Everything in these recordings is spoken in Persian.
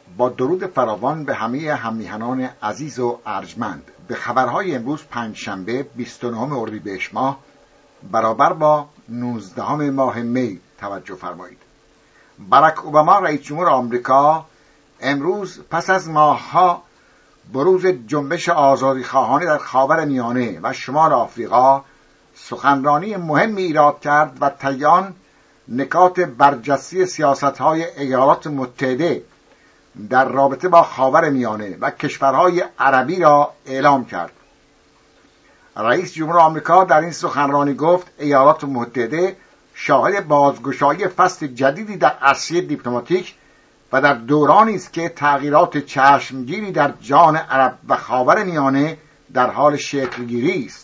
با درود فراوان به همه هممیهنان عزیز و ارجمند، به خبرهای امروز پنجشنبه 29 اردیبهشت ماه برابر با 19 ماه می توجه فرمایید. باراک اوباما رئیس جمهور آمریکا امروز پس از ماه‌ها بروز جنبش آزادیخواهانه در خاورمیانه و شمال آفریقا سخنرانی مهمی ایراد کرد و طی نکات برجسته سیاست‌های ایالات متحده در رابطه با خاورمیانه و کشورهای عربی را اعلام کرد. رئیس جمهور آمریکا در این سخنرانی گفت ایالات متحده شاهد بازگشایی فصل جدیدی در عرصه دیپلماتیک و در دورانی است که تغییرات چشمگیری در جهان عرب و خاورمیانه در حال شکلگیری است.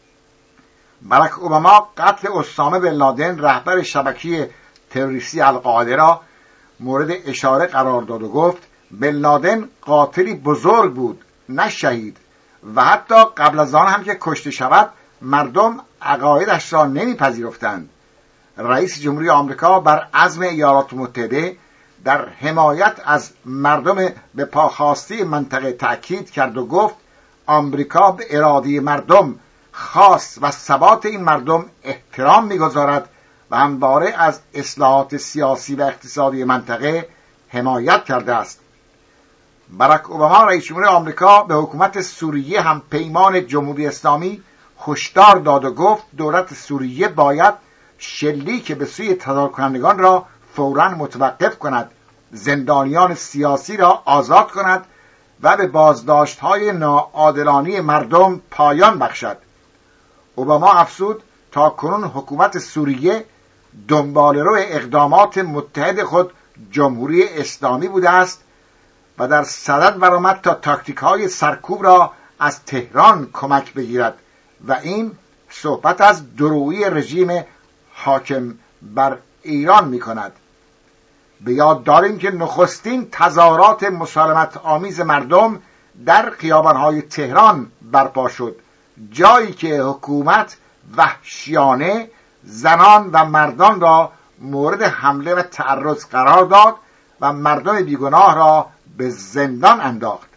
باراک اوباما قتل اسامه بن لادن رهبر شبکه تروریستی القاعده را مورد اشاره قرار داد و گفت بن لادن قاتلی بزرگ بود، نه شهید، و حتی قبل از آن هم که کشته شود مردم عقایدش را نمیپذیرفتند. رئیس جمهوری آمریکا بر عزم ایالات متحده در حمایت از مردم به پاخاسته منطقه تأکید کرد و گفت آمریکا به اراده مردم خاص و ثبات این مردم احترام می‌گذارد و همواره از اصلاحات سیاسی و اقتصادی منطقه حمایت کرده است. باراک اوباما رئیس جمهور آمریکا به حکومت سوریه هم پیمان جمهوری اسلامی هشدار داد و گفت دولت سوریه باید شلیک به سوی تظاهرکنندگان را فوراً متوقف کند، زندانیان سیاسی را آزاد کند و به بازداشت‌های ناعادلانه مردم پایان بخشد. اوباما افزود تا کنون حکومت سوریه دنباله‌رو اقدامات متحد خود جمهوری اسلامی بوده است و در صدد برآمد تا تاکتیک‌های سرکوب را از تهران کمک بگیرد و این صحبت از درویی رژیم حاکم بر ایران می‌کند. به یاد داریم که نخستین تظاهرات مسالمت آمیز مردم در خیابان‌های تهران برپا شد، جایی که حکومت وحشیانه زنان و مردان را مورد حمله و تعرض قرار داد و مردم بیگناه را به زندان انداخت.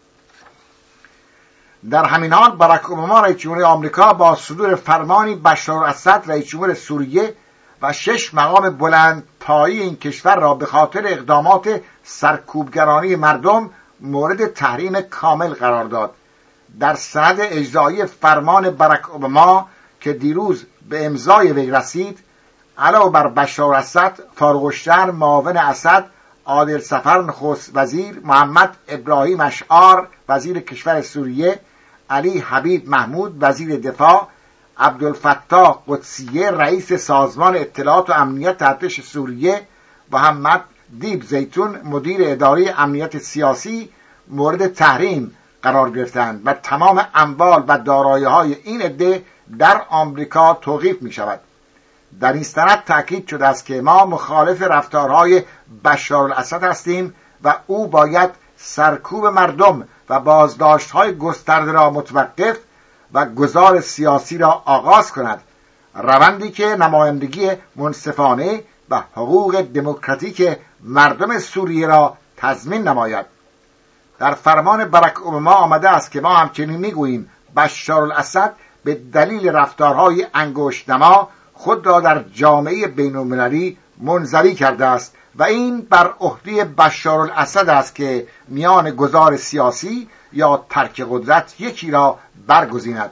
در همین حال باراک اوباما رئیس جمهور آمریکا با صدور فرمانی بشار الاسد رئیس جمهور سوریه و 6 مقام بلندپایه این کشور را به خاطر اقدامات سرکوبگرانه مردم مورد تحریم کامل قرار داد. در سند اجرایی فرمان باراک اوباما که دیروز به امضای وی رسید، علاوه بر بشار الاسد، فاروق الشهر معاون اسد، عادل سفر نخست وزیر، محمد ابراهیم اشعار وزیر کشور سوریه، علی حبیب محمود وزیر دفاع، عبدالفتاح قدسیه رئیس سازمان اطلاعات و امنیت ارتش سوریه، محمد دیب زیتون مدیر اداره امنیت سیاسی مورد تحریم قرار گرفتند و تمام اموال و دارایی‌های این عده در آمریکا توقیف می شود. در این سند تأکید شده است که ما مخالف رفتارهای بشار الاسد هستیم و او باید سرکوب مردم و بازداشت‌های گسترده را متوقف و گذار سیاسی را آغاز کند، روندی که نمایندگی منصفانه و حقوق دموکراتیک مردم سوریه را تضمین نماید. در فرمان باراک اوباما آمده است که ما همچنین میگوییم بشار الاسد به دلیل رفتارهای انگشت‌نما خود را در جامعه بین‌المللی منزوی کرده است و این بر عهده بشار الاسد است که میان گذار سیاسی یا ترک قدرت یکی را برگزیند.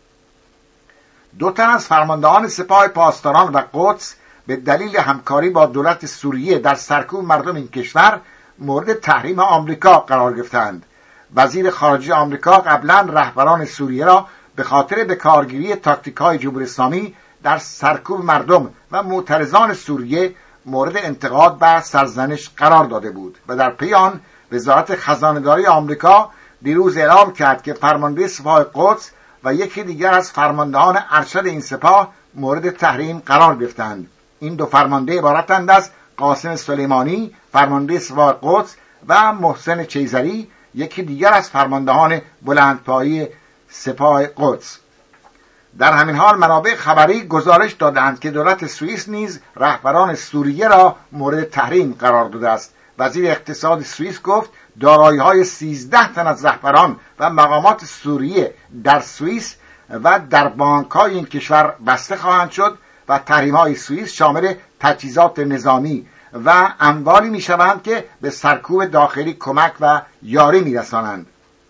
2 تن از فرماندهان سپاه پاسداران و قدس به دلیل همکاری با دولت سوریه در سرکوب مردم این کشور مورد تحریم آمریکا قرار گرفتند. وزیر خارجه آمریکا قبلا رهبران سوریه را به خاطر به کارگیری تاکتیک‌های جمهوری اسلامی در سرکوب مردم و معترضان سوریه مورد انتقاد و سرزنش قرار داده بود و در پی آن وزارت خزانه‌داری آمریکا دیروز اعلام کرد که فرمانده سپاه قدس و یکی دیگر از فرماندهان ارشد این سپاه مورد تحریم قرار گرفتند. این 2 فرمانده عبارتند از قاسم سلیمانی فرمانده سپاه قدس و محسن چیزری یکی دیگر از فرماندهان بلندپایه سپاه قدس. در همین حال منابع خبری گزارش دادند که دولت سوئیس نیز رهبران سوریه را مورد تحریم قرار داده است وزیر اقتصاد سوئیس گفت دارایی‌های 13 تن از رهبران و مقامات سوریه در سوئیس و در بانک‌های این کشور بسته خواهند شد و تحریم‌های سوئیس شامل تجهیزات نظامی و اموالی می‌شوند که به سرکوب داخلی کمک و یاری می‌رسانند.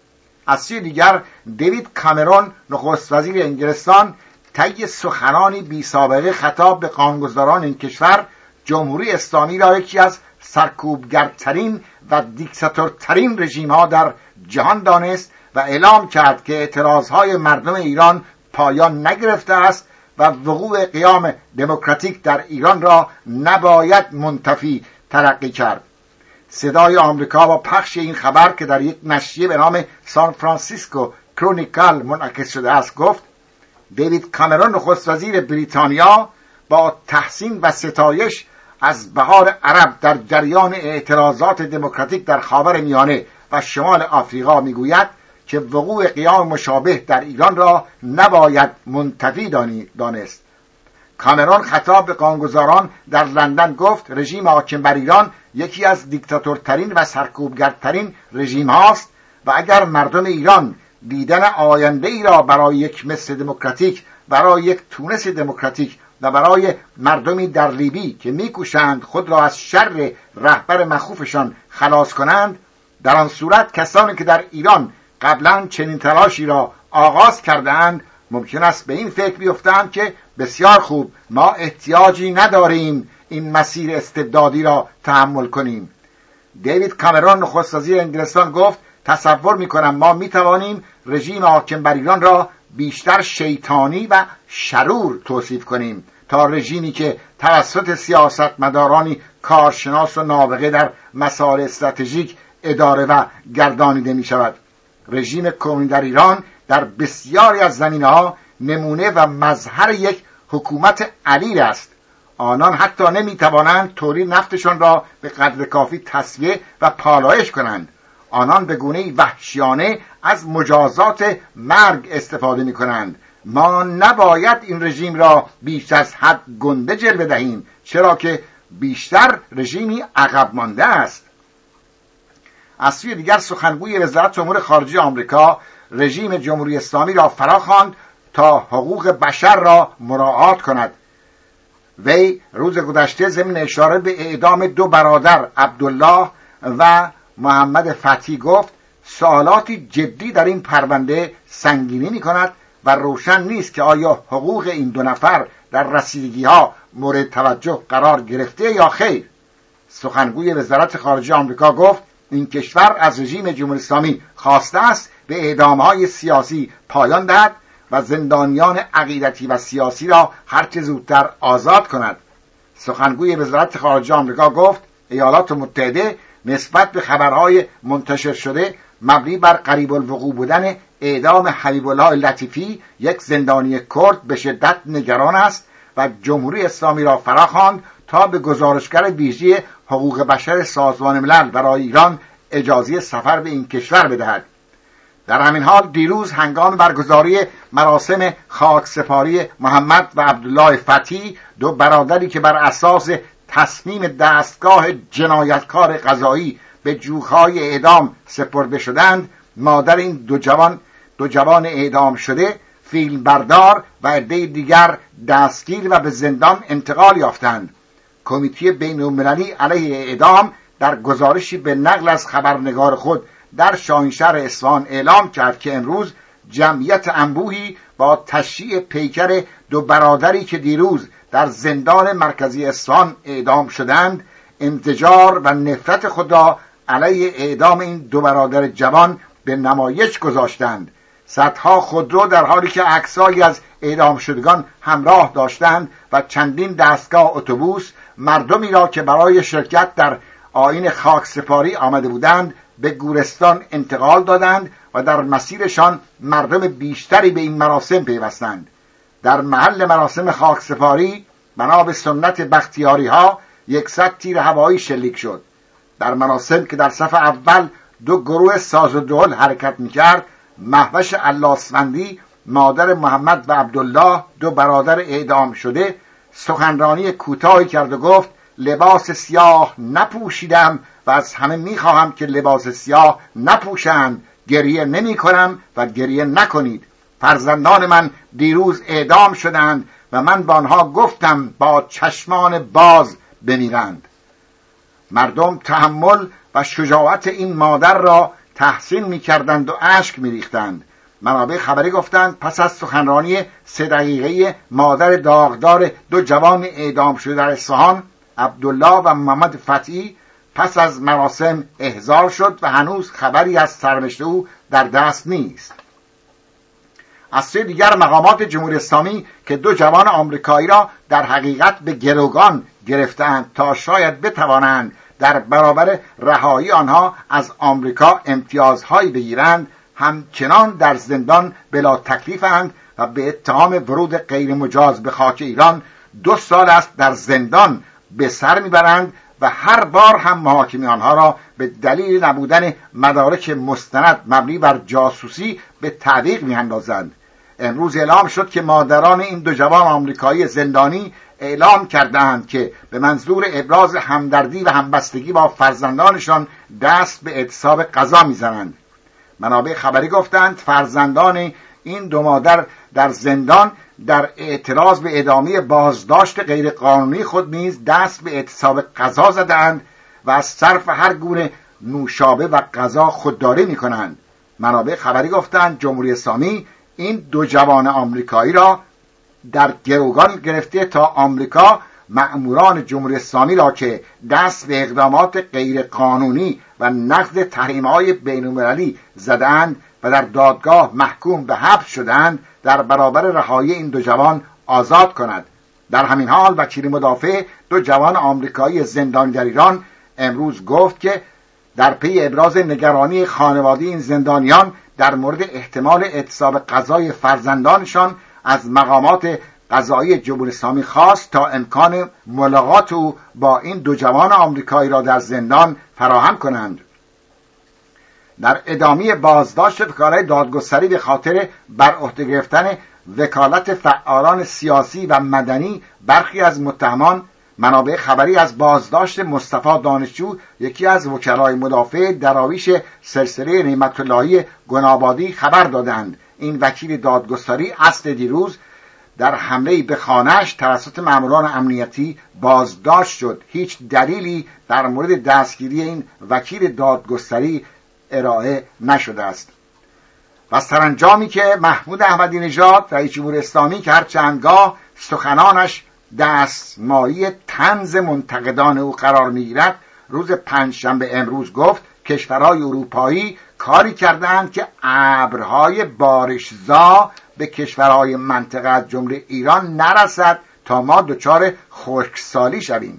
از سوی دیگر دیوید کامرون نخست وزیر انگلستان طی سخنانی بی سابقه خطاب به قانونگذاران این کشور جمهوری اسلامی را یکی از سرکوبگرترین و دیکتاتورترین رژیم‌ها در جهان دانست و اعلام کرد که اعتراضهای مردم ایران پایان نگرفته است و وقوع قیام دموکراتیک در ایران را نباید منتفی تلقی کرد. صدای آمریکا با پخش این خبر که در یک نشریه به نام سان فرانسیسکو کرونیکال منعکس شده است گفت دیوید کامرون نخست وزیر بریتانیا با تحسین و ستایش از بهار عرب در جریان اعتراضات دموکراتیک در خاورمیانه و شمال آفریقا میگوید که وقوع قیام مشابه در ایران را نباید منتفی دانست. کامرون خطاب به قانونگذاران در لندن گفت رژیم حاکم بر ایران یکی از دیکتاتورترین و سرکوبگرترین رژیم هاست و اگر مردم ایران دیدن آینده ای را برای یک مصر دموکراتیک، برای یک تونس دموکراتیک و برای مردمی در لیبی که میکوشند خود را از شر رهبر مخوفشان خلاص کنند، در آن صورت کسانی که در ایران قبلا چنین تلاشی را آغاز کردند ممکن است به این فکر بیفتند که بسیار خوب، ما احتیاجی نداریم این مسیر استبدادی را تحمل کنیم. دیوید کامرون نخست وزیر انگلستان گفت تصور میکنم ما میتوانیم رژیم حاکم بر ایران را بیشتر شیطانی و شرور توصیف کنیم تا رژیمی که توسط سیاستمدارانی کارشناس و نابغه در مسائل استراتژیک اداره و گردانیده می شود. رژیم کمونی در ایران در بسیاری از زمینه‌ها نمونه و مظهر یک حکومت علیل است. آنان حتی نمیتوانند تولید نفتشان را به قدر کافی تسویه و پالایش کنند. آنان به گونه‌ای وحشیانه از مجازات مرگ استفاده می کنند. ما نباید این رژیم را بیش از حد گنده جلوه دهیم، چرا که بیشتر رژیمی عقب مانده است. از سوی دیگر سخنگوی وزارت امور خارجه آمریکا رژیم جمهوری اسلامی را فراخواند تا حقوق بشر را مراعات کند. وی روز گذشته ضمن اشاره به اعدام 2 برادر عبدالله و محمد فتحی گفت سوالاتی جدی در این پرونده سنگینی می کند و روشن نیست که آیا حقوق این 2 نفر در رسیدگی ها مورد توجه قرار گرفته یا خیر. سخنگوی وزارت خارجه آمریکا گفت این کشور از رژیم جمهوری اسلامی خواسته است به اعدام‌های سیاسی پایان دهد و زندانیان عقیدتی و سیاسی را هرچه زودتر آزاد کند. سخنگوی وزارت خارجه آمریکا گفت ایالات متحده نسبت به خبرهای منتشر شده مبنی بر قریب الوقوع بودن اعدام حبیب الله لطیفی، یک زندانی کرد، به شدت نگران است و جمهوری اسلامی را فراخواند تا به گزارشگر ویژه حقوق بشر سازمان ملل برای ایران اجازه سفر به این کشور بدهد. در همین حال دیروز هنگام برگزاری مراسم خاکسپاری محمد و عبدالله فتحی، 2 برادری که بر اساس تصمیم دستگاه جنایتکار قضایی به جوخهای اعدام سپرده شدند، مادر این دو جوان اعدام شده فیلم بردار و عده دیگر دستگیر و به زندان انتقال یافتند. کمیته بین‌المللی علیه اعدام در گزارشی به نقل از خبرنگار خود در شاهینشهر اصفهان اعلام کرد که امروز جمعیت انبوهی با تشییع پیکر 2 برادری که دیروز در زندان مرکزی اصفهان اعدام شدند انزجار و نفرت خود را علیه اعدام این 2 برادر جوان به نمایش گذاشتند. صدها خودرو در حالی که عکسایی از اعدام شدگان همراه داشتند و چندین دستگاه اتوبوس مردمی را که برای شرکت در آیین خاکسپاری آمده بودند به گورستان انتقال دادند و در مسیرشان مردم بیشتری به این مراسم پیوستند. در محل مراسم خاکسپاری بنا به سنت بختیاری ها 100 تیر هوایی شلیک شد. در مراسم که در صف اول 2 گروه ساز و دهل حرکت می‌کرد، مهوش الله‌اسفندی مادر محمد و عبدالله 2 برادر اعدام شده سخنرانی کوتاهی کرد و گفت لباس سیاه نپوشیدم و از همه میخواهم که لباس سیاه نپوشند. گریه نمی کنم و گریه نکنید. فرزندان من دیروز اعدام شدند و من با آنها گفتم با چشمان باز بمیرند. مردم تحمل و شجاعت این مادر را تحسین می‌کردند و اشک می‌ریختند. منابع خبری گفتند پس از سخنرانی 3 دقیقه مادر داغدار 2 جوان اعدام شده در اصفهان، عبدالله و محمد فتحی، پس از مراسم احضار شد و هنوز خبری از سرنوشت او در دست نیست. از سوی دیگر مقامات جمهوری اسلامی که 2 جوان آمریکایی را در حقیقت به گروگان گرفتند تا شاید بتوانند در برابر رهایی آنها از آمریکا امتیازهایی بگیرند، همچنان در زندان بلا تکلیفند و به اتهام ورود غیر مجاز به خاک ایران 2 سال است در زندان به سر میبرند و هر بار هم محاکمه آنها را به دلیل نبودن مدارک مستند مبنی بر جاسوسی به تعویق میاندازند. امروز اعلام شد که مادران این 2 جوان آمریکایی زندانی اعلام کردند که به منظور ابراز همدردی و همبستگی با فرزندانشان دست به اعتصاب غذا میزنند. منابع خبری گفتند فرزندان این 2 مادر در زندان در اعتراض به ادامه بازداشت غیرقانونی خود نیز دست به اعتصاب غذا زدند و از صرف هر گونه نوشابه و غذا خودداری می‌کنند. منابع خبری گفتند جمهوری اسلامی این 2 جوان آمریکایی را در گروگان گرفته تا آمریکا مأموران جمهوری اسلامی را که دست به اقدامات غیرقانونی و نقض تحریم‌های بین‌المللی زدند و در دادگاه محکوم به حبس شدند در برابر رهایی این 2 جوان آزاد کند. در همین حال وکیل مدافع 2 جوان آمریکایی زندانی در ایران امروز گفت که در پی ابراز نگرانی خانواده این زندانیان در مورد احتمال اعتصاب قضای فرزندانشان از مقامات قضایی جمهوری اسلامی خواست تا امکان ملاقات او با این 2 جوان آمریکایی را در زندان فراهم کنند. در ادامه بازداشت وکلای دادگستری به خاطر بر عهده گرفتن وکالت فعالان سیاسی و مدنی برخی از متهمان، منابع خبری از بازداشت مصطفی دانشجو، یکی از وکلای مدافع دراویش سلسله نعمت اللهی گنابادی خبر دادند. این وکیل دادگستری اصل دیروز در حمله به خانه‌اش توسط ماموران امنیتی بازداشت شد. هیچ دلیلی در مورد دستگیری این وکیل دادگستری ارائه نشده است. و سرانجامی که محمود احمدی نژاد رئیس جمهوری اسلامی که هر چندگاه سخنانش دستمایه طنز منتقدان او قرار می‌گیرد، روز 5 شنبه امروز گفت کشورهای اروپایی کاری کردند که ابرهای بارشزا به کشورهای منطقه از جمله ایران نرسد تا ما دچار خشکسالی شویم.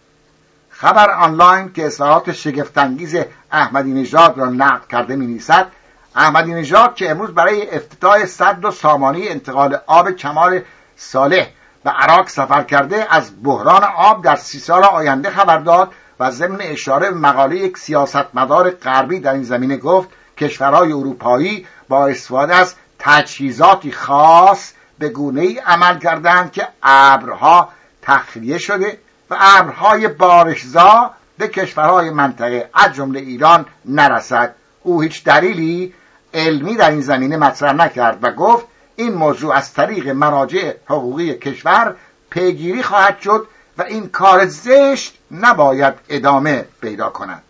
خبر آنلاین که اظهارات شگفت‌انگیز احمدی نژاد را نقد کرده می‌نویسد احمدی نژاد که امروز برای افتتاح سد و سامانه انتقال آب کمال صالح به عراق سفر کرده از بحران آب در 30 سال آینده خبر داد و ضمن اشاره به مقاله یک سیاستمدار غربی در این زمینه گفت کشورهای اروپایی با استفاده از تجهیزاتی خاص به گونه‌ای عمل کردند که ابرها تخلیه شده و ابرهای بارشزا به کشورهای منطقه از جمله ایران نرسد. او هیچ دلیلی علمی در این زمینه مطرح نکرد و گفت این موضوع از طریق مراجع حقوقی کشور پیگیری خواهد شد و این کار زشت نباید ادامه پیدا کند.